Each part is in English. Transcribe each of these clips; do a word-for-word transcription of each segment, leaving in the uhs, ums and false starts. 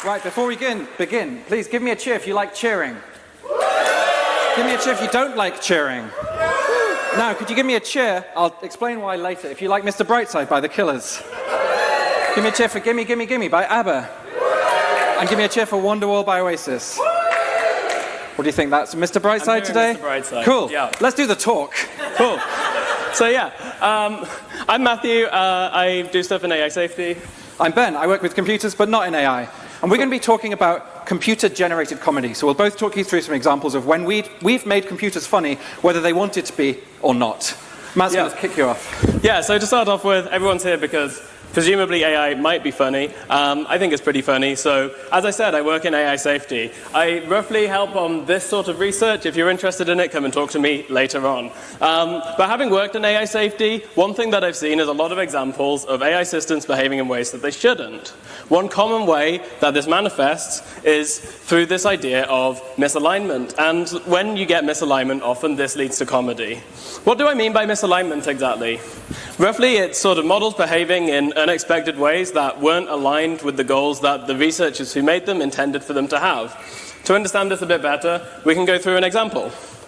Right, before we begin, begin, please give me a cheer if you like cheering. Give me a cheer if you don't like cheering. Now, could you give me a cheer? I'll explain why later. If you like Mister Brightside by The Killers. Give me a cheer for Gimme, Gimme, Gimme by ABBA. And give me a cheer for Wonderwall by Oasis. What do you think? That's Mister Brightside today? Mister Brightside. Cool. Yeah. Let's do the talk. Cool. So yeah, um, I'm Matthew. Uh, I do stuff in A I safety. I'm Ben. I work with computers, but not in A I. And we're going to be talking about computer-generated comedy. So we'll both talk you through some examples of when we'd, we've made computers funny, whether they want it to be or not. Matt's Yeah. going to kick you off. Yeah, so to start off with, everyone's here because presumably A I might be funny. Um, I think it's pretty funny. So as I said, I work in A I safety. I roughly help on this sort of research. If you're interested in it, come and talk to me later on. Um, but having worked in A I safety, one thing that I've seen is a lot of examples of A I systems behaving in ways that they shouldn't. One common way that this manifests is through this idea of misalignment. And when you get misalignment, often this leads to comedy. What do I mean by misalignment exactly? Roughly, it's sort of models behaving in unexpected ways that weren't aligned with the goals that the researchers who made them intended for them to have. To understand this a bit better, we can go through an example.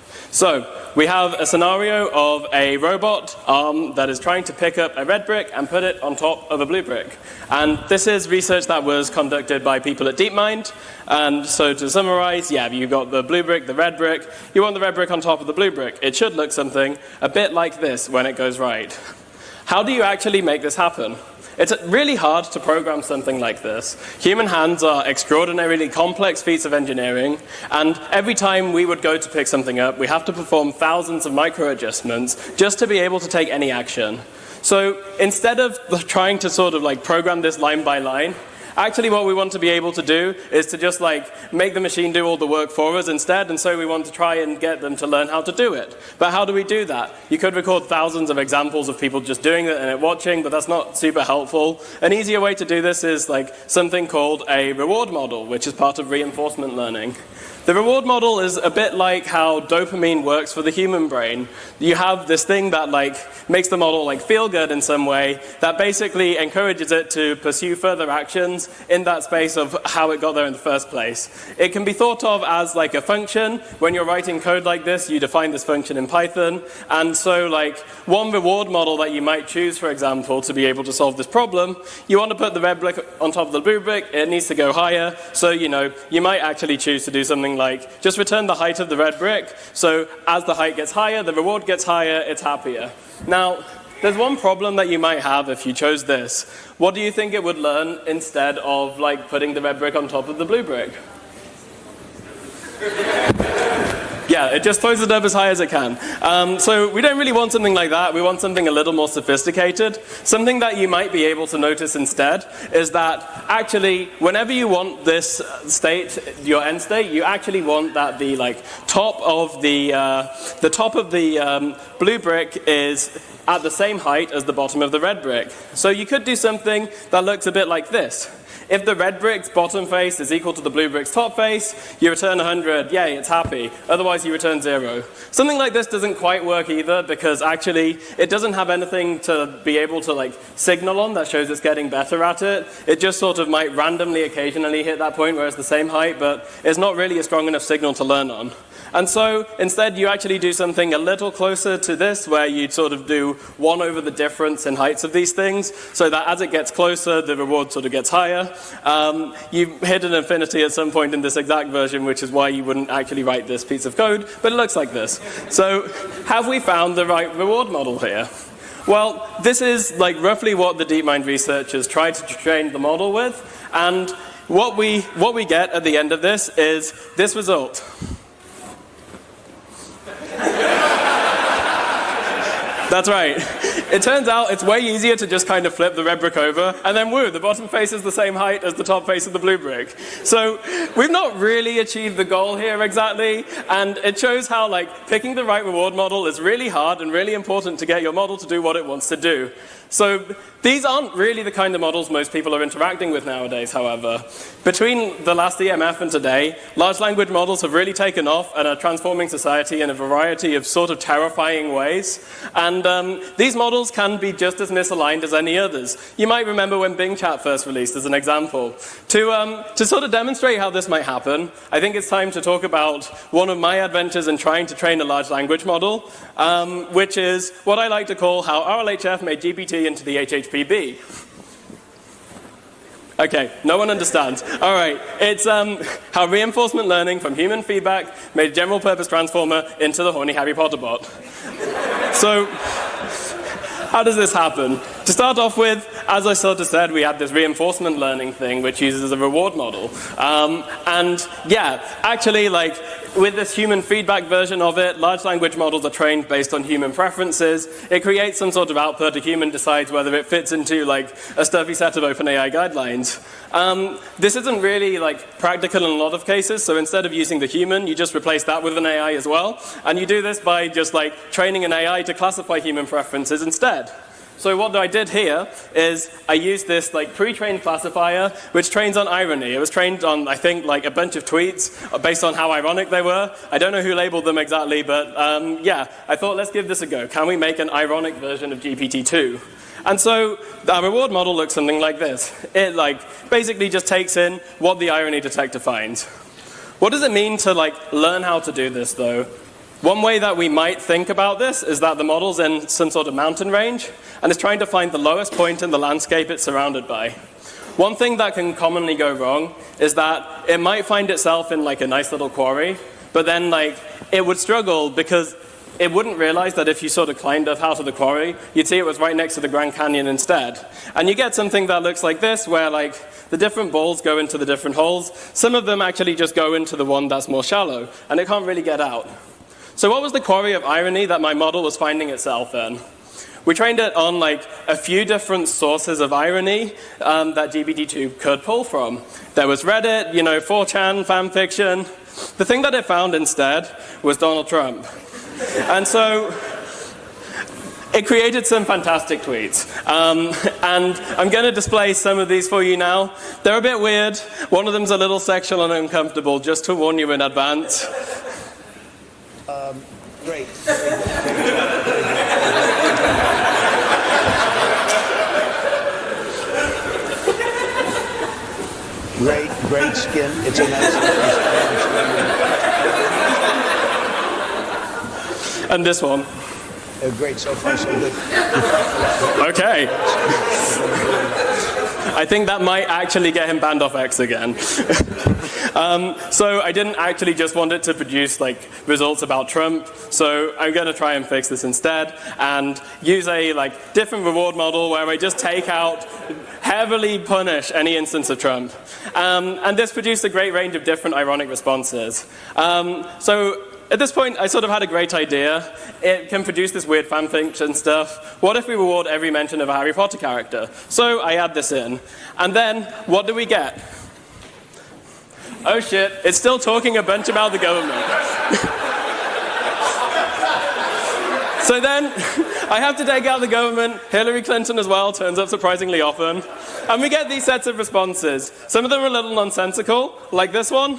So, we have a scenario of a robot arm that is trying to pick up a red brick and put it on top of a blue brick. And this is research that was conducted by people at DeepMind. And so to summarize, yeah, you've got the blue brick, the red brick. You want the red brick on top of the blue brick. It should look something a bit like this when it goes right. How do you actually make this happen? It's really hard to program something like this. Human hands are extraordinarily complex feats of engineering, and every time we would go to pick something up, we have to perform thousands of micro-adjustments just to be able to take any action. So instead of trying to sort of like program this line by line, actually what we want to be able to do is to just like make the machine do all the work for us instead, and so we want to try and get them to learn how to do it. But how do we do that? You could record thousands of examples of people just doing it and it watching, but that's not super helpful. An easier way to do this is like something called a reward model, which is part of reinforcement learning. The reward model is a bit like how dopamine works for the human brain. You have this thing that like makes the model like feel good in some way that basically encourages it to pursue further actions in that space of how it got there in the first place. It can be thought of as like a function. When you're writing code like this, you define this function in Python. And so like one reward model that you might choose, for example, to be able to solve this problem, you want to put the red brick on top of the blue brick, it needs to go higher. So, you know, you might actually choose to do something like just return the height of the red brick, so as the height gets higher, the reward gets higher, it's happier. Now, there's one problem that you might have if you chose this. What do you think it would learn instead of like putting the red brick on top of the blue brick? Yeah, it just throws it up as high as it can. Um, so we don't really want something like that. We want something a little more sophisticated. Something that you might be able to notice instead is that actually, whenever you want this state, your end state, you actually want that the like top of the uh, the top of the um, blue brick is at the same height as the bottom of the red brick. So you could do something that looks a bit like this. If the red brick's bottom face is equal to the blue brick's top face, you return one hundred, yay, it's happy. Otherwise, you return zero. Something like this doesn't quite work either because actually it doesn't have anything to be able to like signal on that shows it's getting better at it. It just sort of might randomly occasionally hit that point where it's the same height, but it's not really a strong enough signal to learn on. And so instead you actually do something a little closer to this where you sort of do one over the difference in heights of these things so that as it gets closer the reward sort of gets higher. Um, you hit an infinity at some point in this exact version, which is why you wouldn't actually write this piece of code, but it looks like this. So have we found the right reward model here? Well, this is like roughly what the DeepMind researchers tried to train the model with, and what we, what we get at the end of this is this result. That's right. It turns out it's way easier to just kind of flip the red brick over, and then woo, the bottom face is the same height as the top face of the blue brick. So we've not really achieved the goal here exactly, and it shows how like picking the right reward model is really hard and really important to get your model to do what it wants to do. So these aren't really the kind of models most people are interacting with nowadays, however. Between the last E M F and today, large language models have really taken off and are transforming society in a variety of sort of terrifying ways. And And um, these models can be just as misaligned as any others. You might remember when Bing Chat first released as an example. To, um, to sort of demonstrate how this might happen, I think it's time to talk about one of my adventures in trying to train a large language model, um, which is what I like to call how R L H F made G P T into the H H P B. Okay, no one understands. All right, it's um, how reinforcement learning from human feedback made a general purpose transformer into the horny Harry Potter bot. So, how does this happen? To start off with, as I sort of said, we had this reinforcement learning thing which uses a reward model. Um, and yeah, actually, like, with this human feedback version of it, large language models are trained based on human preferences. It creates some sort of output. A human decides whether it fits into like a stuffy set of OpenAI guidelines. Um, this isn't really like practical in a lot of cases. So instead of using the human, you just replace that with an A I as well. And you do this by just like training an A I to classify human preferences instead. So what I did here is I used this like pre-trained classifier which trains on irony. It was trained on, I think, like a bunch of tweets based on how ironic they were. I don't know who labeled them exactly, but um, yeah, I thought let's give this a go. Can we make an ironic version of G P T two? And so our reward model looks something like this. It like basically just takes in what the irony detector finds. What does it mean to like learn how to do this though? One way that we might think about this is that the model's in some sort of mountain range and is trying to find the lowest point in the landscape it's surrounded by. One thing that can commonly go wrong is that it might find itself in like a nice little quarry, but then like it would struggle because it wouldn't realize that if you sort of climbed up out of the quarry, you'd see it was right next to the Grand Canyon instead. And you get something that looks like this, where like the different balls go into the different holes. Some of them actually just go into the one that's more shallow, and it can't really get out. So what was the quarry of irony that my model was finding itself in? We trained it on like a few different sources of irony um, that G P T two could pull from. There was Reddit, you know, four chan, fan fiction. The thing that it found instead was Donald Trump. And so it created some fantastic tweets. Um, and I'm going to display some of these for you now. They're a bit weird. One of them's a little sexual and uncomfortable, just to warn you in advance. Um, great. Great, great skin. It's a nice. And this one. Uh, great, so far so good. Okay. I think that might actually get him banned off X again. um, so I didn't actually just want it to produce like results about Trump. So I'm going to try and fix this instead and use a like different reward model where I just take out, heavily punish any instance of Trump. Um, and this produced a great range of different ironic responses. Um, so at this point, I sort of had a great idea. It can produce this weird fan fiction stuff. What if we reward every mention of a Harry Potter character? So I add this in. And then, what do we get? Oh shit, it's still talking a bunch about the government. So then, I have to take out the government. Hillary Clinton as well turns up surprisingly often. And we get these sets of responses. Some of them are a little nonsensical, like this one.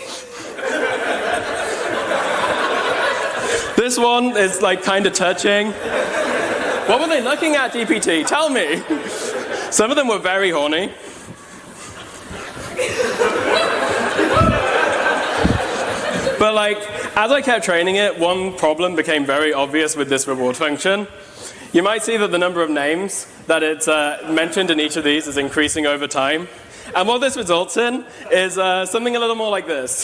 This one is like kind of touching. What were they looking at, G P T? Tell me. Some of them were very horny. But like, as I kept training it, one problem became very obvious with this reward function. You might see that the number of names that it's uh, mentioned in each of these is increasing over time. And what this results in is uh, something a little more like this.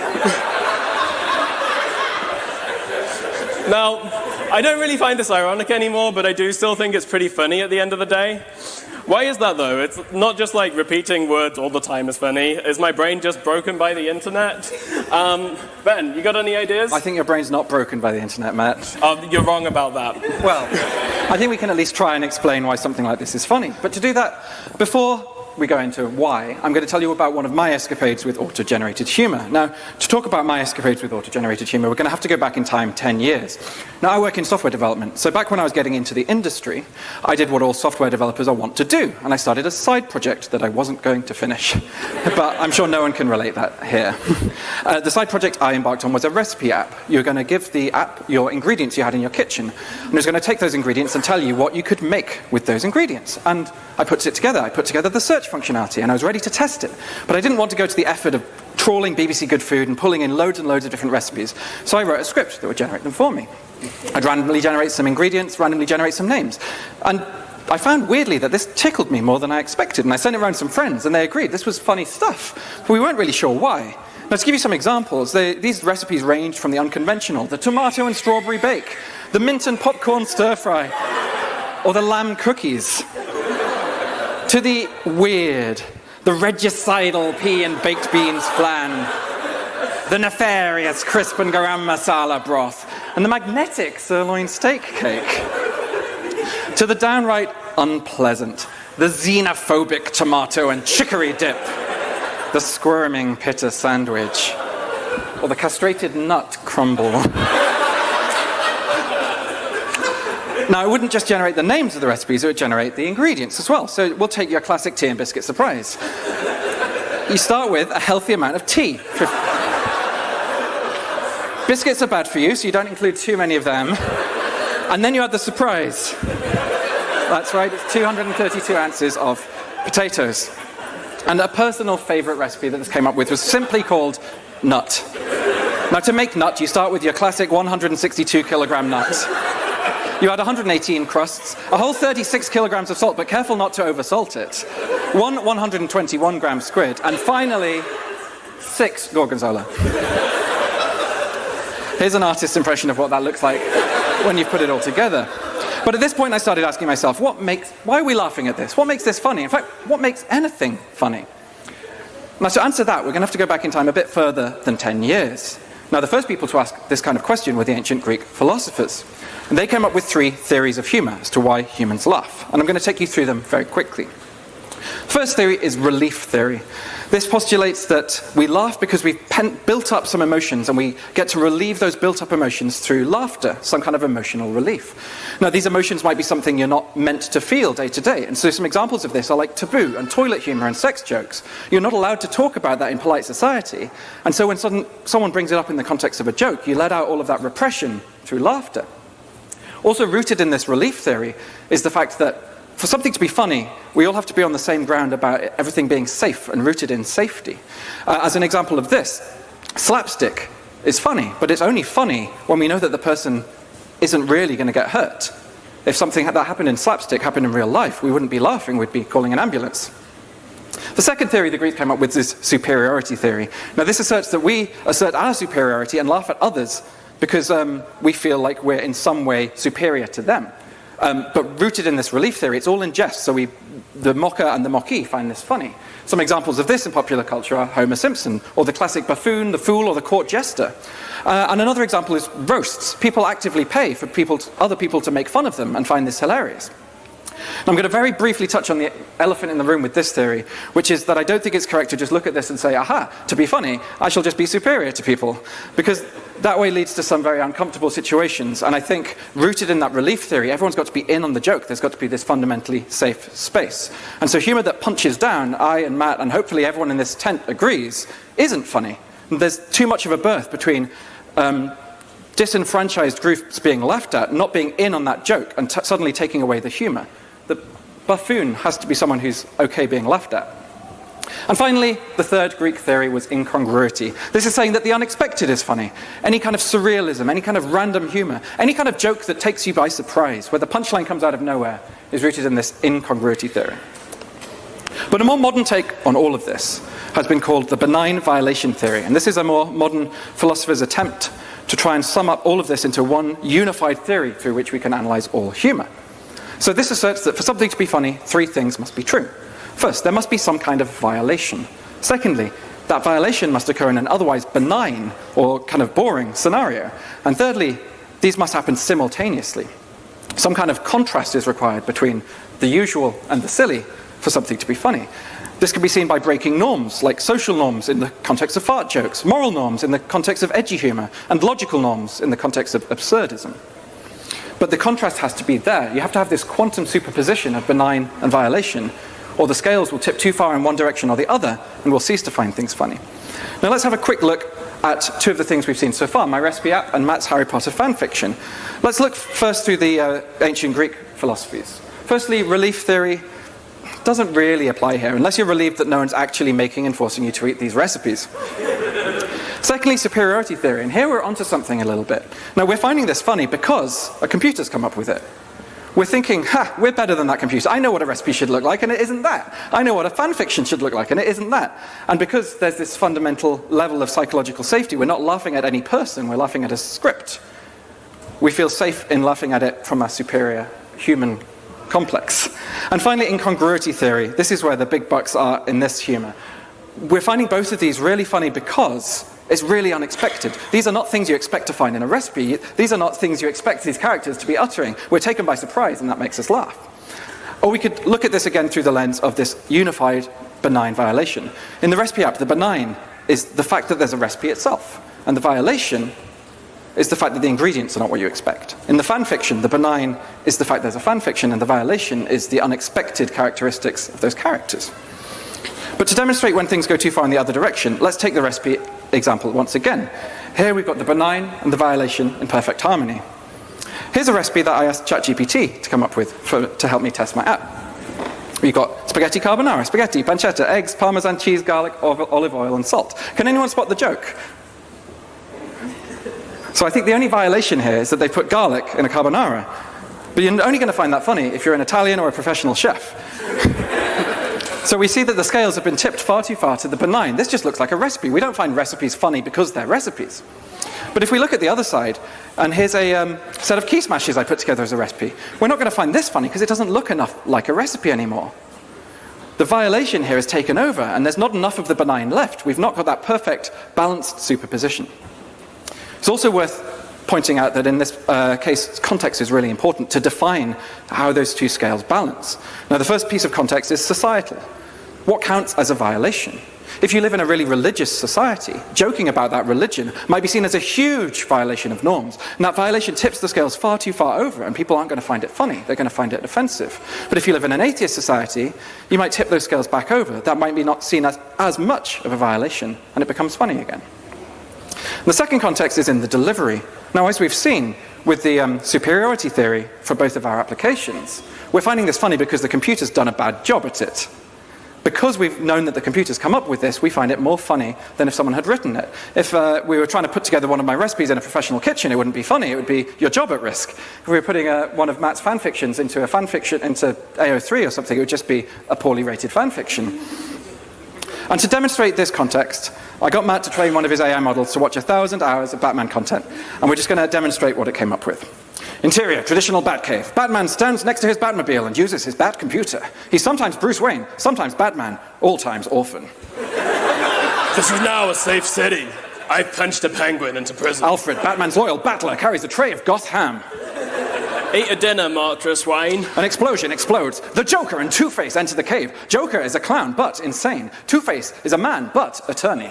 Now, I don't really find this ironic anymore, but I do still think it's pretty funny at the end of the day. Why is that though? It's not just like repeating words all the time is funny. Is my brain just broken by the internet? Um, Ben, you got any ideas? I think your brain's not broken by the internet, Matt. Uh, you're wrong about that. Well, I think we can at least try and explain why something like this is funny. But to do that, before we go into why, I'm going to tell you about one of my escapades with auto-generated humor. Now, to talk about my escapades with auto-generated humor, we're going to have to go back in time ten years. Now, I work in software development, so back when I was getting into the industry, I did what all software developers are wont to do, and I started a side project that I wasn't going to finish. But I'm sure no one can relate that here. Uh, the side project I embarked on was a recipe app. You're going to give the app your ingredients you had in your kitchen, and it was going to take those ingredients and tell you what you could make with those ingredients. And I put it together. I put together the search functionality, and I was ready to test it. But I didn't want to go to the effort of trawling B B C Good Food and pulling in loads and loads of different recipes. So I wrote a script that would generate them for me. I'd randomly generate some ingredients, randomly generate some names. And I found, weirdly, that this tickled me more than I expected. And I sent it around to some friends, and they agreed this was funny stuff. But we weren't really sure why. Now, to give you some examples, they, these recipes ranged from the unconventional, the tomato and strawberry bake, the mint and popcorn stir-fry, or the lamb cookies, to the weird, the regicidal pea and baked beans flan, the nefarious crisp and garam masala broth, and the magnetic sirloin steak cake, to the downright unpleasant, the xenophobic tomato and chicory dip, the squirming pita sandwich, or the castrated nut crumble. Now, it wouldn't just generate the names of the recipes, it would generate the ingredients as well. So we'll take your classic tea and biscuit surprise. You start with a healthy amount of tea. Biscuits are bad for you, so you don't include too many of them. And then you add the surprise. That's right, it's two hundred thirty-two ounces of potatoes. And a personal favorite recipe that this came up with was simply called nut. Now, to make nut, you start with your classic one hundred sixty-two kilogram nut. You add one hundred eighteen crusts, a whole thirty-six kilograms of salt, but careful not to oversalt it, one one hundred twenty-one gram squid, and finally, six gorgonzola. Here's an artist's impression of what that looks like when you've put it all together. But at this point, I started asking myself, what makes, why are we laughing at this? What makes this funny? In fact, what makes anything funny? Now, to answer that, we're going to have to go back in time a bit further than ten years. Now, the first people to ask this kind of question were the ancient Greek philosophers. And they came up with three theories of humor as to why humans laugh. And I'm going to take you through them very quickly. First theory is relief theory. This postulates that we laugh because we've pen- built up some emotions, and we get to relieve those built-up emotions through laughter, some kind of emotional relief. Now, these emotions might be something you're not meant to feel day to day, and so some examples of this are like taboo and toilet humor and sex jokes. You're not allowed to talk about that in polite society, and so when sudden, someone brings it up in the context of a joke, you let out all of that repression through laughter. Also rooted in this relief theory is the fact that for something to be funny, we all have to be on the same ground about everything being safe and rooted in safety. Uh, as an example of this, slapstick is funny, but it's only funny when we know that the person isn't really going to get hurt. If something that happened in slapstick happened in real life, we wouldn't be laughing, we'd be calling an ambulance. The second theory the Greeks came up with is superiority theory. Now, this asserts that we assert our superiority and laugh at others because um, we feel like we're in some way superior to them. Um, but rooted in this relief theory, it's all in jest, so we, the mocker and the mockee find this funny. Some examples of this in popular culture are Homer Simpson, or the classic buffoon, the fool, or the court jester. Uh, and another example is roasts. People actively pay for people to, other people to make fun of them and find this hilarious. Now, I'm going to very briefly touch on the elephant in the room with this theory, which is that I don't think it's correct to just look at this and say, aha, to be funny, I shall just be superior to people. Because that way leads to some very uncomfortable situations. And I think rooted in that relief theory, everyone's got to be in on the joke. There's got to be this fundamentally safe space. And so humor that punches down, I and Matt, and hopefully everyone in this tent agrees, isn't funny. There's too much of a birth between um, disenfranchised groups being laughed at, not being in on that joke, and t- suddenly taking away the humor. The buffoon has to be someone who's okay being laughed at. And finally, the third Greek theory was incongruity. This is saying that the unexpected is funny. Any kind of surrealism, any kind of random humor, any kind of joke that takes you by surprise, where the punchline comes out of nowhere, is rooted in this incongruity theory. But a more modern take on all of this has been called the benign violation theory. And this is a more modern philosopher's attempt to try and sum up all of this into one unified theory through which we can analyze all humor. So this asserts that for something to be funny, three things must be true. First, there must be some kind of violation. Secondly, that violation must occur in an otherwise benign or kind of boring scenario. And thirdly, these must happen simultaneously. Some kind of contrast is required between the usual and the silly for for something to be funny. This can be seen by breaking norms, like social norms in the context of fart jokes, moral norms in the context of edgy humor, and logical norms in the context of absurdism. But the contrast has to be there. You have to have this quantum superposition of benign and violation, or the scales will tip too far in one direction or the other, and we'll cease to find things funny. Now let's have a quick look at two of the things we've seen so far, my recipe app and Matt's Harry Potter fan fiction. Let's look first through the uh, ancient Greek philosophies. Firstly, relief theory doesn't really apply here, unless you're relieved that no one's actually making and forcing you to eat these recipes. Secondly, superiority theory, and here we're onto something a little bit. Now, we're finding this funny because a computer's come up with it. We're thinking, ha, we're better than that computer. I know what a recipe should look like, and it isn't that. I know what a fan fiction should look like, and it isn't that. And because there's this fundamental level of psychological safety, we're not laughing at any person, we're laughing at a script. We feel safe in laughing at it from a superior human complex. And finally, incongruity theory. This is where the big bucks are in this humor. We're finding both of these really funny because it's really unexpected. These are not things you expect to find in a recipe. These are not things you expect these characters to be uttering. We're taken by surprise, and that makes us laugh. Or we could look at this again through the lens of this unified benign violation. In the recipe app, the benign is the fact that there's a recipe itself, and the violation is the fact that the ingredients are not what you expect. In the fan fiction, the benign is the fact there's a fan fiction, and the violation is the unexpected characteristics of those characters. But to demonstrate when things go too far in the other direction, let's take the recipe example once again. Here we've got the benign and the violation in perfect harmony. Here's a recipe that I asked ChatGPT to come up with for, to help me test my app. We've got spaghetti carbonara, spaghetti, pancetta, eggs, parmesan cheese, garlic, olive oil, and salt. Can anyone spot the joke? So I think the only violation here is that they put garlic in a carbonara. But you're only going to find that funny if you're an Italian or a professional chef. So we see that the scales have been tipped far too far to the benign. This just looks like a recipe. We don't find recipes funny because they're recipes. But if we look at the other side, and here's a um, set of key smashes I put together as a recipe, we're not going to find this funny because it doesn't look enough like a recipe anymore. The violation here is taken over, and there's not enough of the benign left. We've not got that perfect, balanced superposition. It's also worth pointing out that in this uh, case, context is really important to define how those two scales balance. Now, the first piece of context is societal. What counts as a violation? If you live in a really religious society, joking about that religion might be seen as a huge violation of norms. And that violation tips the scales far too far over, and people aren't going to find it funny. They're going to find it offensive. But if you live in an atheist society, you might tip those scales back over. That might be not seen as as much of a violation, and it becomes funny again. The second context is in the delivery. Now, as we've seen with the um, superiority theory for both of our applications, we're finding this funny because the computer's done a bad job at it. Because we've known that the computer's come up with this, we find it more funny than if someone had written it. If uh, we were trying to put together one of my recipes in a professional kitchen, it wouldn't be funny, it would be your job at risk. If we were putting uh, one of Matt's fan fictions into a fan fiction, into A O three or something, it would just be a poorly rated fan fiction. And to demonstrate this context, I got Matt to train one of his A I models to watch a thousand hours of Batman content, and we're just going to demonstrate what it came up with. Interior, traditional Batcave. Batman stands next to his Batmobile and uses his Bat computer. He's sometimes Bruce Wayne, sometimes Batman, all times orphan. This is now a safe city. I've punched a penguin into prison. Alfred, Batman's loyal battler, carries a tray of Gotham. Eat a dinner, Martress Wayne. An explosion explodes. The Joker and Two-Face enter the cave. Joker is a clown, but insane. Two-Face is a man, but attorney.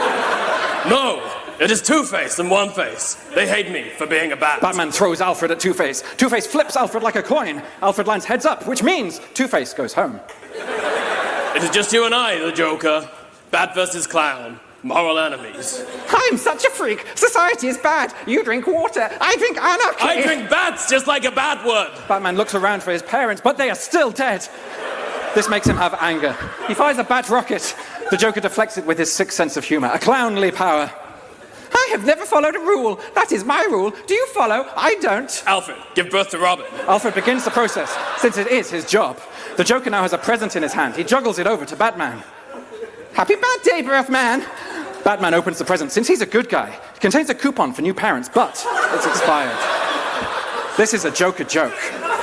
No! It is Two-Face and One-Face. They hate me for being a bat. Batman throws Alfred at Two-Face. Two-Face flips Alfred like a coin. Alfred lands heads up, which means Two-Face goes home. It is just you and I, the Joker. Bat versus clown. Moral enemies. I'm such a freak. Society is bad. You drink water. I drink anarchy. I drink bats just like a bat would. Batman looks around for his parents, but they are still dead. This makes him have anger. He fires a bat rocket. The Joker deflects it with his sixth sense of humor, a clownly power. I have never followed a rule. That is my rule. Do you follow? I don't. Alfred, give birth to Robin. Alfred begins the process, since it is his job. The Joker now has a present in his hand. He juggles it over to Batman. Happy birthday, Birthman. Batman opens the present. Since he's a good guy, it contains a coupon for new parents, but it's expired. This is a Joker joke.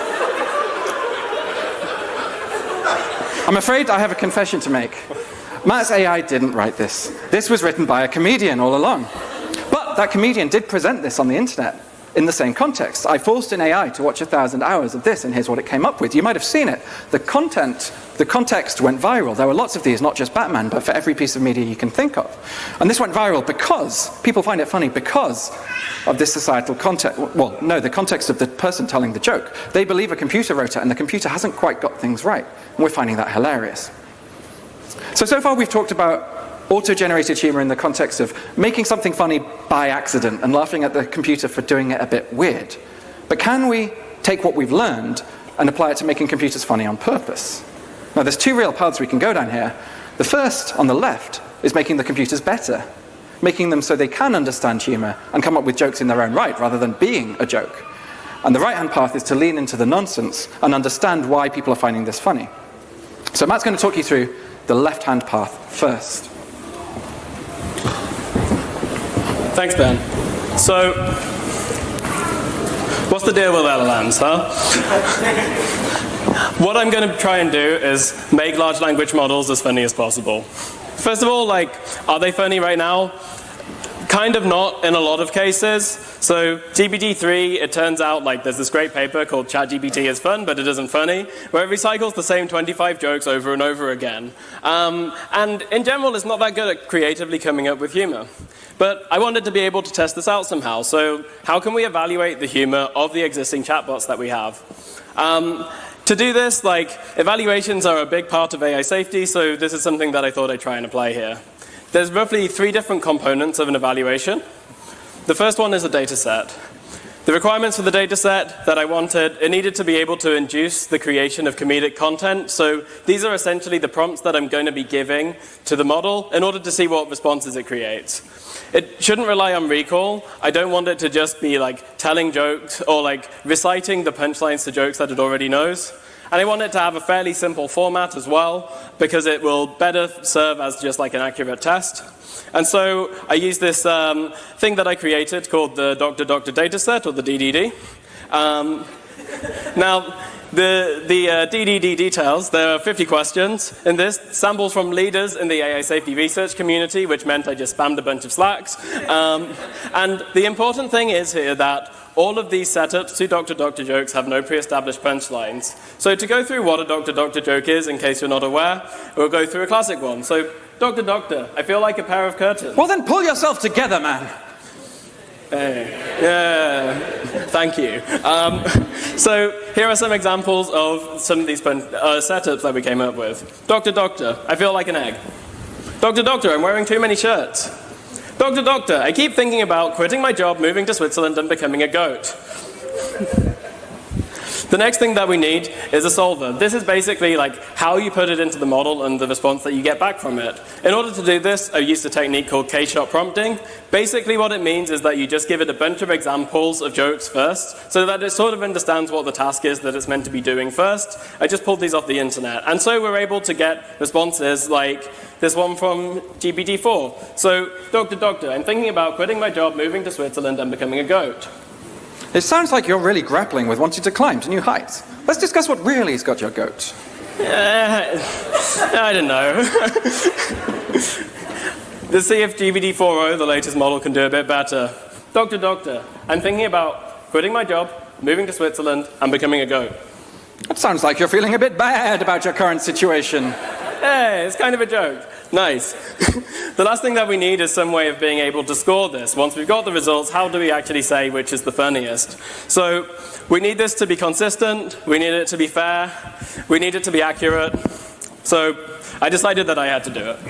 I'm afraid I have a confession to make. Matt's A I didn't write this. This was written by a comedian all along. But that comedian did present this on the internet. in the same context. I forced an A I to watch a thousand hours of this, and here's what it came up with. You might have seen it. The content, the context went viral. There were lots of these, not just Batman, but for every piece of media you can think of. And this went viral because people find it funny because of this societal context. Well, no, the context of the person telling the joke. They believe a computer wrote it, and the computer hasn't quite got things right. And we're finding that hilarious. So, so far we've talked about auto-generated humor in the context of making something funny by accident and laughing at the computer for doing it a bit weird. But can we take what we've learned and apply it to making computers funny on purpose? Now, there's two real paths we can go down here. The first, on the left, is making the computers better, making them so they can understand humor and come up with jokes in their own right, rather than being a joke. And the right-hand path is to lean into the nonsense and understand why people are finding this funny. So Matt's going to talk you through the left-hand path first. Thanks, Ben. So, what's the deal with L L Ms, huh? What I'm going to try and do is make large language models as funny as possible. First of all, like, are they funny right now? Kind of not in a lot of cases. So G P T three, it turns out like there's this great paper called ChatGPT is fun, but it isn't funny, where it recycles the same twenty-five jokes over and over again. Um, and in general, it's not that good at creatively coming up with humor. But I wanted to be able to test this out somehow. So how can we evaluate the humor of the existing chatbots that we have? Um, to do this, like, evaluations are a big part of A I safety, so this is something that I thought I'd try and apply here. There's roughly three different components of an evaluation. The first one is a data set. The requirements for the data set that I wanted, it needed to be able to induce the creation of comedic content. So these are essentially the prompts that I'm going to be giving to the model in order to see what responses it creates. It shouldn't rely on recall. I don't want it to just be like telling jokes or like reciting the punchlines to jokes that it already knows. And I want it to have a fairly simple format as well, because it will better serve as just like an accurate test. And so I use this um, thing that I created called the Doctor Doctor Dataset, or the D D D. Um, now, the, the uh, D D D details, there are fifty questions in this, samples from leaders in the A I safety research community, which meant I just spammed a bunch of slacks. Um, and the important thing is here that all of these setups to Doctor Doctor jokes have no pre-established punchlines. So to go through what a Doctor Doctor joke is, in case you're not aware, we'll go through a classic one. So, Doctor Doctor, I feel like a pair of curtains. Well, then pull yourself together, man. Hey. Yeah, thank you. Um, so here are some examples of some of these uh, setups that we came up with. Doctor Doctor, I feel like an egg. Doctor Doctor, I'm wearing too many shirts. Doctor Doctor, I keep thinking about quitting my job, moving to Switzerland, and becoming a goat. The next thing that we need is a solver. This is basically like how you put it into the model and the response that you get back from it. In order to do this, I used a technique called K-shot prompting. Basically what it means is that you just give it a bunch of examples of jokes first, so that it sort of understands what the task is that it's meant to be doing first. I just pulled these off the internet. And so we're able to get responses like this one from G P T four. So, Doctor Doctor, I'm thinking about quitting my job, moving to Switzerland, and becoming a goat. It sounds like you're really grappling with wanting to climb to new heights. Let's discuss what really has got your goat. Uh, I don't know. Let's see if G P T four o, the latest model, can do a bit better. Doctor Doctor, I'm thinking about quitting my job, moving to Switzerland, and becoming a goat. That sounds like you're feeling a bit bad about your current situation. Hey, it's kind of a joke. Nice. The last thing that we need is some way of being able to score this. Once we've got the results, how do we actually say which is the funniest? So we need this to be consistent, we need it to be fair, we need it to be accurate. So I decided that I had to do it.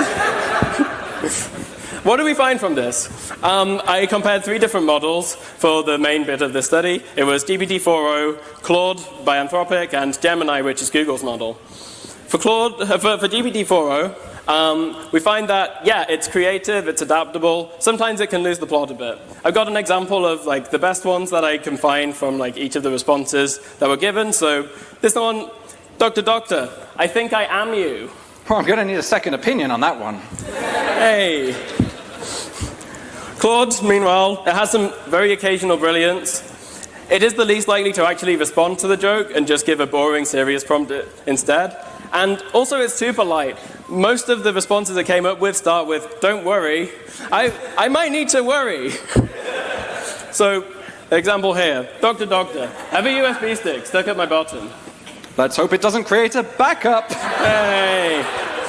What do we find from this? Um, I compared three different models for the main bit of this study. It was G P T four o, Claude by Anthropic, and Gemini, which is Google's model. For Claude, uh, for, for G P T four o, um, we find that, yeah, it's creative, it's adaptable. Sometimes it can lose the plot a bit. I've got an example of like the best ones that I can find from like each of the responses that were given. So this one, Doctor Doctor, I think I am you. Oh, I'm going to need a second opinion on that one. Hey. Claude, meanwhile, it has some very occasional brilliance. It is the least likely to actually respond to the joke and just give a boring, serious prompt instead. And also it's too polite. Most of the responses it came up with start with, don't worry. I, I might need to worry. So example here. Doctor, doctor, have a U S B stick stuck up my bottom. Let's hope it doesn't create a backup. Hey.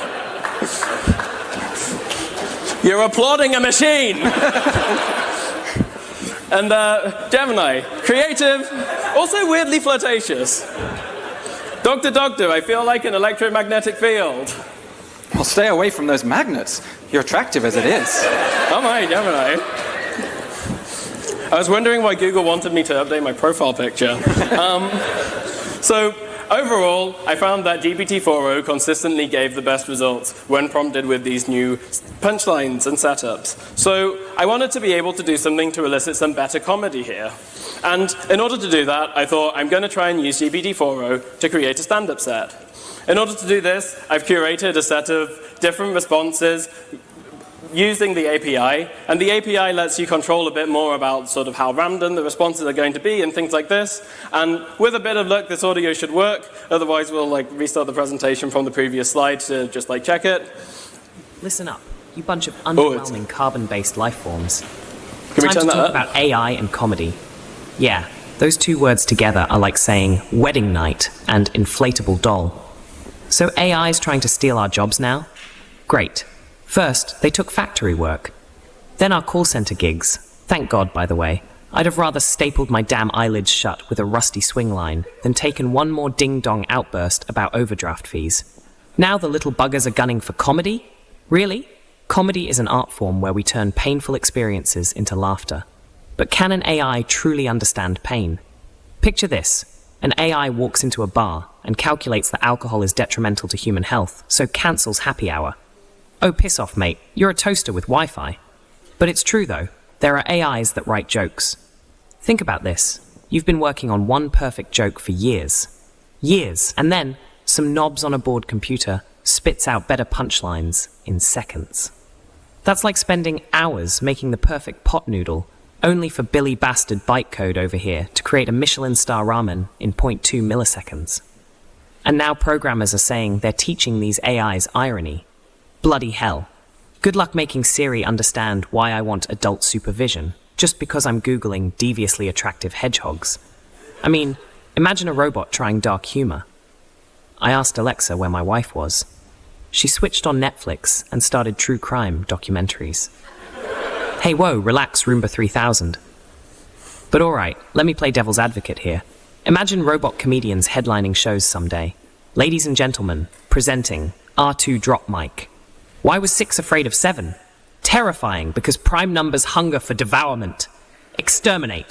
You're applauding a machine. And uh, Gemini, creative, also weirdly flirtatious. Doctor, doctor, I feel like an electromagnetic field. Well, stay away from those magnets. You're attractive as it is. Oh my, Gemini. I was wondering why Google wanted me to update my profile picture. Um, so, overall, I found that G P T four o consistently gave the best results when prompted with these new punchlines and setups. So I wanted to be able to do something to elicit some better comedy here. And in order to do that, I thought I'm going to try and use G P T four o to create a stand-up set. In order to do this, I've curated a set of different responses using the A P I, and the A P I lets you control a bit more about sort of how random the responses are going to be and things like this. And with a bit of luck, this audio should work. Otherwise, we'll like restart the presentation from the previous slide to just like check it. Listen up, you bunch of underwhelming oh, carbon-based life forms. Can we Time turn to that talk up? about A I and comedy. Yeah, those two words together are like saying wedding night and inflatable doll. So A I is trying to steal our jobs now? Great. First, they took factory work. Then our call center gigs. Thank God, by the way. I'd have rather stapled my damn eyelids shut with a rusty swing line than taken one more ding-dong outburst about overdraft fees. Now the little buggers are gunning for comedy? Really? Comedy is an art form where we turn painful experiences into laughter. But can an A I truly understand pain? Picture this. An A I walks into a bar and calculates that alcohol is detrimental to human health, so cancels happy hour. Oh, piss off, mate. You're a toaster with Wi-Fi. But it's true, though. There are A Is that write jokes. Think about this. You've been working on one perfect joke for years. Years. And then, some knobs on a board computer spits out better punchlines in seconds. That's like spending hours making the perfect pot noodle, only for Billy Bastard bytecode over here to create a Michelin star ramen in zero point two milliseconds. And now programmers are saying they're teaching these A Is irony. Bloody hell. Good luck making Siri understand why I want adult supervision, just because I'm Googling deviously attractive hedgehogs. I mean, imagine a robot trying dark humor. I asked Alexa where my wife was. She switched on Netflix and started true crime documentaries. Hey, whoa, relax, Roomba three thousand. But alright, let me play devil's advocate here. Imagine robot comedians headlining shows someday. Ladies and gentlemen, presenting R two Drop Mic. Why was six afraid of seven? Terrifying, because prime numbers hunger for devourment. Exterminate.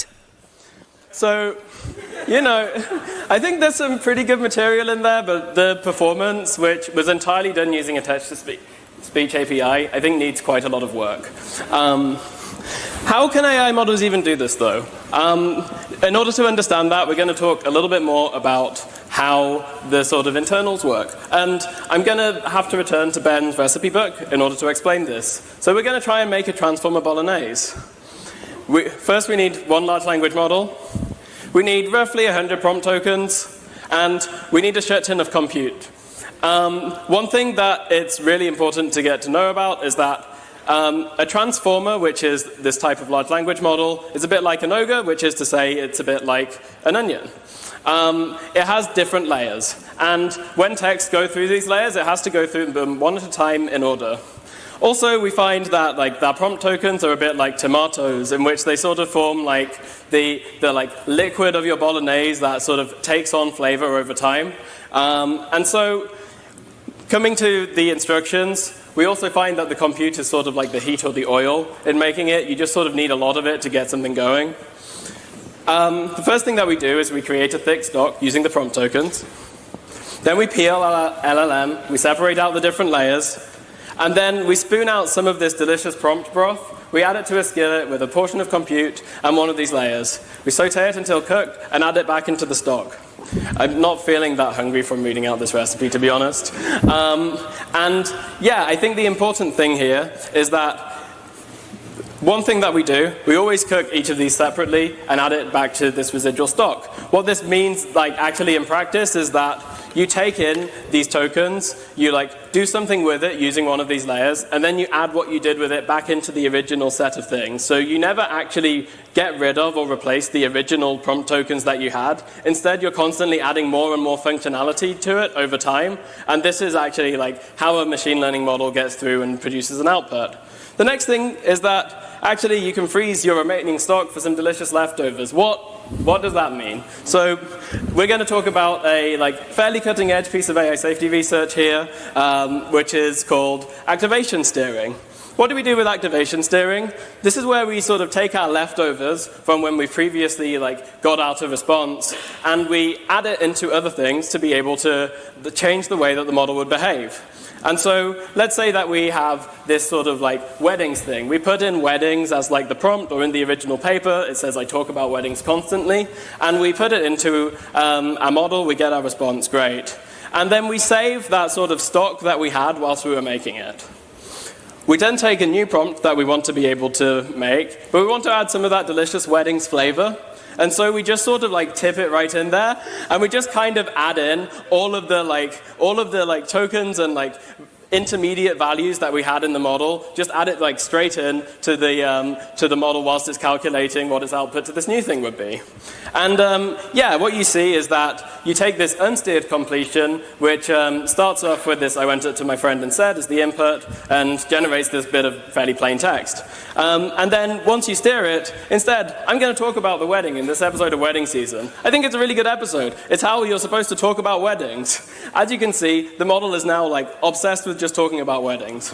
So, you know, I think there's some pretty good material in there, but the performance, which was entirely done using a text-to-speech A P I, I think needs quite a lot of work. Um, how can A I models even do this, though? Um, in order to understand that, we're going to talk a little bit more about how the sort of internals work. And I'm going to have to return to Ben's recipe book in order to explain this. So we're going to try and make a transformer bolognese. We, first, we need one large language model. We need roughly one hundred prompt tokens. And we need a shit ton of compute. Um, one thing that it's really important to get to know about is that Um, a transformer, which is this type of large language model, is a bit like an ogre, which is to say it's a bit like an onion. Um, it has different layers, and when texts go through these layers, it has to go through them one at a time in order. Also, we find that like the prompt tokens are a bit like tomatoes, in which they sort of form like the, the like liquid of your bolognese that sort of takes on flavor over time. Um, and so, coming to the instructions, we also find that the compute is sort of like the heat or the oil in making it. You just sort of need a lot of it to get something going. Um, the first thing that we do is we create a thick stock using the prompt tokens. Then we peel our L L M, we separate out the different layers, and then we spoon out some of this delicious prompt broth. We add it to a skillet with a portion of compute and one of these layers. We saute it until cooked and add it back into the stock. I'm not feeling that hungry from reading out this recipe, to be honest. Um, and yeah, I think the important thing here is that one thing that we do, we always cook each of these separately and add it back to this residual stock. What this means, like actually in practice, is that you take in these tokens, you like do something with it using one of these layers, and then you add what you did with it back into the original set of things. So you never actually get rid of or replace the original prompt tokens that you had. Instead, you're constantly adding more and more functionality to it over time, and this is actually like how a machine learning model gets through and produces an output. The next thing is that actually you can freeze your remaining stock for some delicious leftovers. What, what does that mean? So we're going to talk about a like fairly cutting edge piece of A I safety research here, um, which is called activation steering. What do we do with activation steering? This is where we sort of take our leftovers from when we previously like got out a response, and we add it into other things to be able to change the way that the model would behave. And so let's say that we have this sort of like weddings thing. We put in weddings as like the prompt, or in the original paper, it says I talk about weddings constantly. And we put it into um, our model, we get our response, great. And then we save that sort of stock that we had whilst we were making it. We then take a new prompt that we want to be able to make, but we want to add some of that delicious weddings flavor. And so we just sort of like tip it right in there, and we just kind of add in all of the like all of the like tokens and like intermediate values that we had in the model, just add it like straight in to the um, to the model whilst it's calculating what its output to this new thing would be. And um, yeah, what you see is that you take this unsteered completion, which um, starts off with this I went up to my friend and said as the input, and generates this bit of fairly plain text. Um, and then once you steer it, instead, I'm going to talk about the wedding in this episode of Wedding Season. I think it's a really good episode. It's how you're supposed to talk about weddings. As you can see, the model is now like obsessed with just talking about weddings.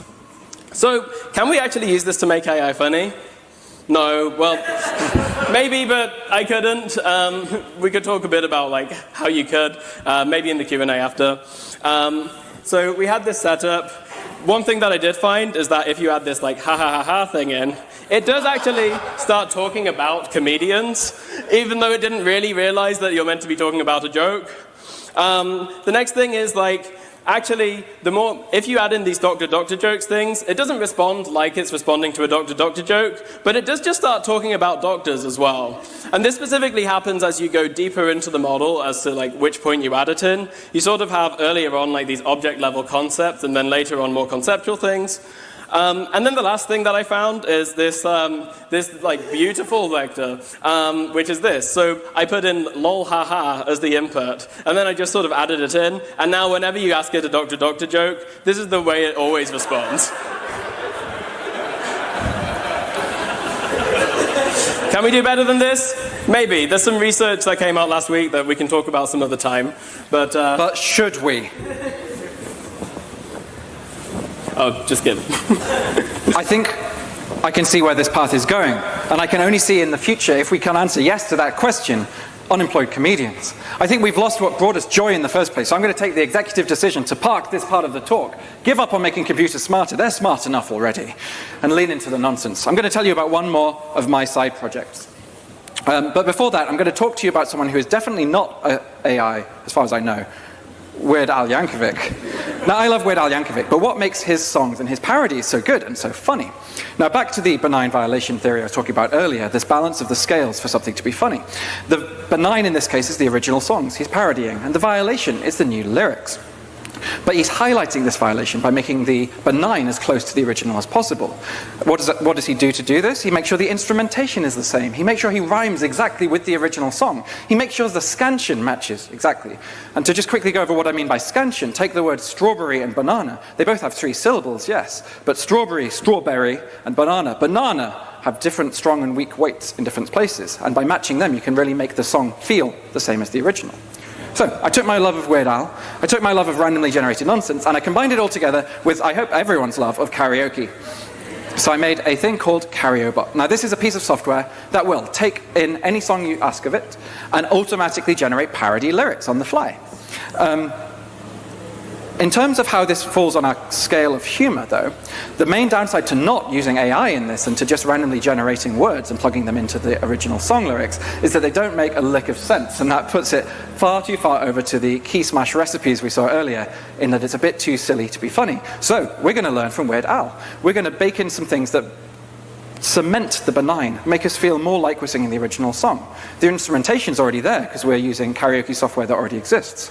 So, can we actually use this to make A I funny? No, well, maybe, but I couldn't. Um, we could talk a bit about like how you could, uh, maybe in the Q and A after. Um, so we had this setup. One thing that I did find is that if you add this like ha ha ha ha thing in, it does actually start talking about comedians, even though it didn't really realize that you're meant to be talking about a joke. Um, the next thing is like, actually, the more, if you add in these doctor-doctor jokes things, it doesn't respond like it's responding to a doctor-doctor joke, but it does just start talking about doctors as well. And this specifically happens as you go deeper into the model as to like which point you add it in. You sort of have earlier on like these object-level concepts, and then later on more conceptual things. Um, and then the last thing that I found is this, um, this like beautiful vector, um, which is this. So I put in lol haha as the input, and then I just sort of added it in. And now whenever you ask it a doctor-doctor joke, this is the way it always responds. Can we do better than this? Maybe. There's some research that came out last week that we can talk about some other time. But, uh, But should we? Oh, just kidding. I think I can see where this path is going, and I can only see in the future, if we can answer yes to that question, unemployed comedians. I think we've lost what brought us joy in the first place, so I'm going to take the executive decision to park this part of the talk, give up on making computers smarter, they're smart enough already, and lean into the nonsense. I'm going to tell you about one more of my side projects. Um, but before that, I'm going to talk to you about someone who is definitely not a A I, as far as I know. Weird Al Yankovic. Now, I love Weird Al Yankovic, but what makes his songs and his parodies so good and so funny? Now, back to the benign violation theory I was talking about earlier, this balance of the scales for something to be funny. The benign in this case is the original songs he's parodying, and the violation is the new lyrics. But he's highlighting this violation by making the benign as close to the original as possible. What does, that, what does he do to do this? He makes sure the instrumentation is the same. He makes sure he rhymes exactly with the original song. He makes sure the scansion matches exactly. And to just quickly go over what I mean by scansion, take the words strawberry and banana. They both have three syllables, yes, but strawberry, strawberry, and banana. Banana have different strong and weak weights in different places, and by matching them you can really make the song feel the same as the original. So, I took my love of Weird Al, I took my love of randomly generated nonsense, and I combined it all together with, I hope, everyone's love of karaoke. So I made a thing called Karaobot. Now this is a piece of software that will take in any song you ask of it and automatically generate parody lyrics on the fly. Um, In terms of how this falls on our scale of humor, though, the main downside to not using A I in this and to just randomly generating words and plugging them into the original song lyrics is that they don't make a lick of sense, and that puts it far too far over to the key smash recipes we saw earlier, in that it's a bit too silly to be funny. So we're going to learn from Weird Al. We're going to bake in some things that cement the benign, make us feel more like we're singing the original song. The instrumentation's already there because we're using karaoke software that already exists.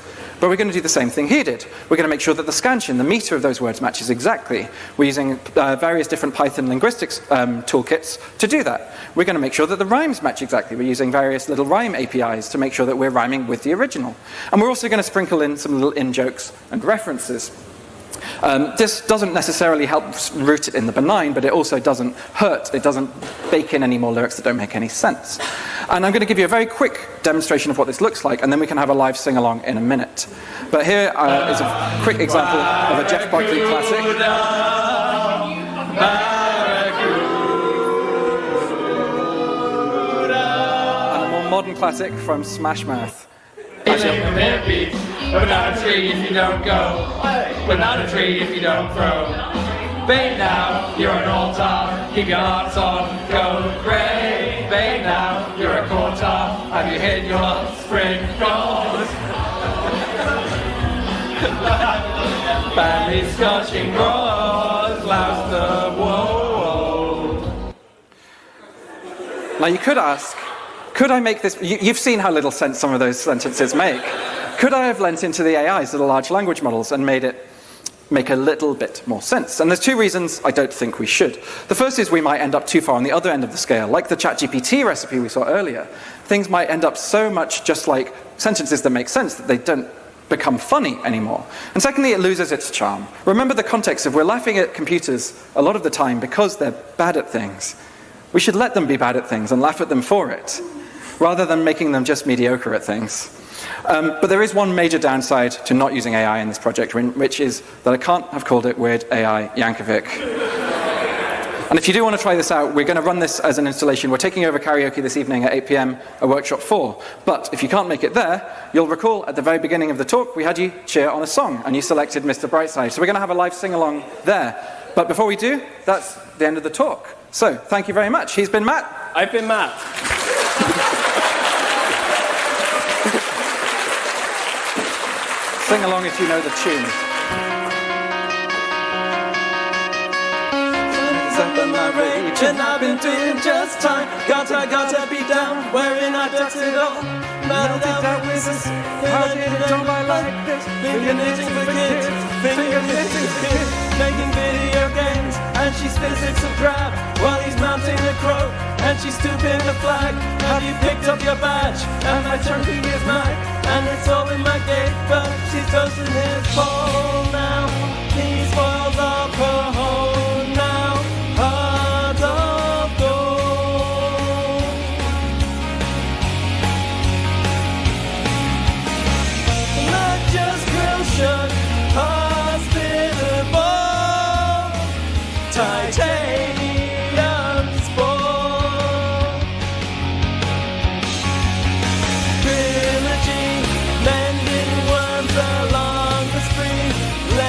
But we're going to do the same thing he did. We're going to make sure that the scansion, the meter of those words, matches exactly. We're using uh, various different Python linguistics um, toolkits to do that. We're going to make sure that the rhymes match exactly. We're using various little rhyme A P Is to make sure that we're rhyming with the original. And we're also going to sprinkle in some little in-jokes and references. Um, this doesn't necessarily help root it in the benign, but it also doesn't hurt. It doesn't bake in any more lyrics that don't make any sense. And I'm going to give you a very quick demonstration of what this looks like, and then we can have a live sing-along in a minute. But here uh, is a quick example of a Jeff Buckley classic. And a more modern classic from Smash Mouth. Beach, but not a tree if you don't go, but not a tree if you don't throw. Bait now, you're an all-time, keep your hearts on, go great. Bait now, you're a quarter, have you hit your spring goals? Family scorching roars, louse the woe. Now you could ask, could I make this, you, you've seen how little sense some of those sentences make. Could I have lent into the A Is, the large language models, and made it make a little bit more sense? And there's two reasons I don't think we should. The first is we might end up too far on the other end of the scale. Like the ChatGPT recipe we saw earlier, things might end up so much just like sentences that make sense that they don't become funny anymore. And secondly, it loses its charm. Remember the context of we're laughing at computers a lot of the time because they're bad at things. We should let them be bad at things and laugh at them for it, rather than making them just mediocre at things. Um, but there is one major downside to not using A I in this project, which is that I can't have called it Weird A I Yankovic. And if you do want to try this out, we're going to run this as an installation. We're taking over karaoke this evening at eight p m at Workshop four. But if you can't make it there, you'll recall at the very beginning of the talk, we had you cheer on a song, and you selected Mister Brightside. So we're going to have a live sing-along there. But before we do, that's the end of the talk. So thank you very much. He's been Matt. I've been Matt. Sing along if you know the tune. Up in my rage and I've been doing just time. Gotta, gotta be down, wearing I ducked it all. Melted out with this, how did it jump by like this? Finger knitting for kids, finger knitting for kids. Making video games, and she's physics of crab. While he's mounting a crow, and she's stooping the flag. Have you picked up your badge? And my chunky is mine, and it's all in my gate. But she's toasting his ball now. He spoils our home now. Heart of gold. Not just grill shook, hospitable, titanium spore. Trilogy, mending worms along the spring.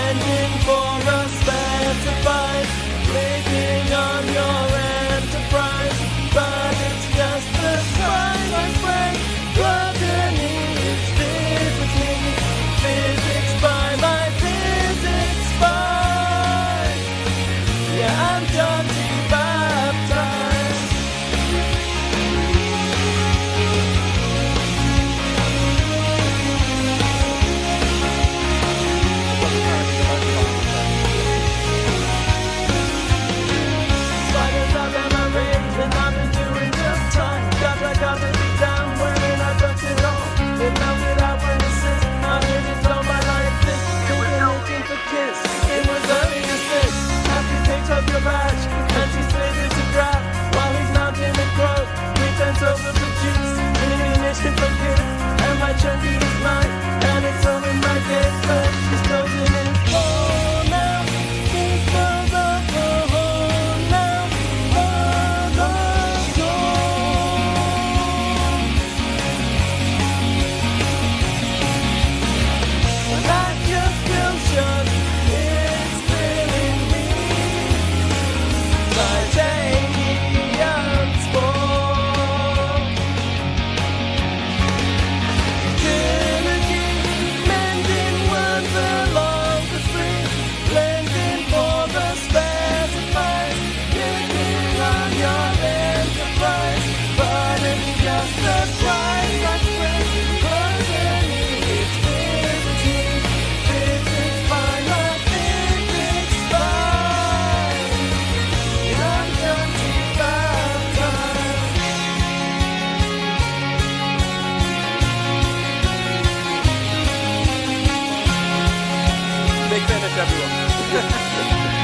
much, everyone.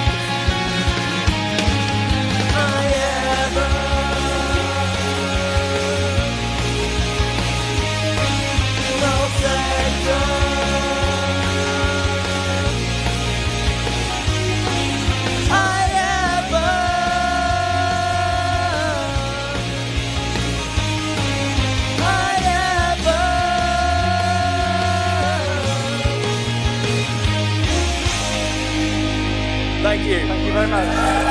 Thank you. Thank you very much.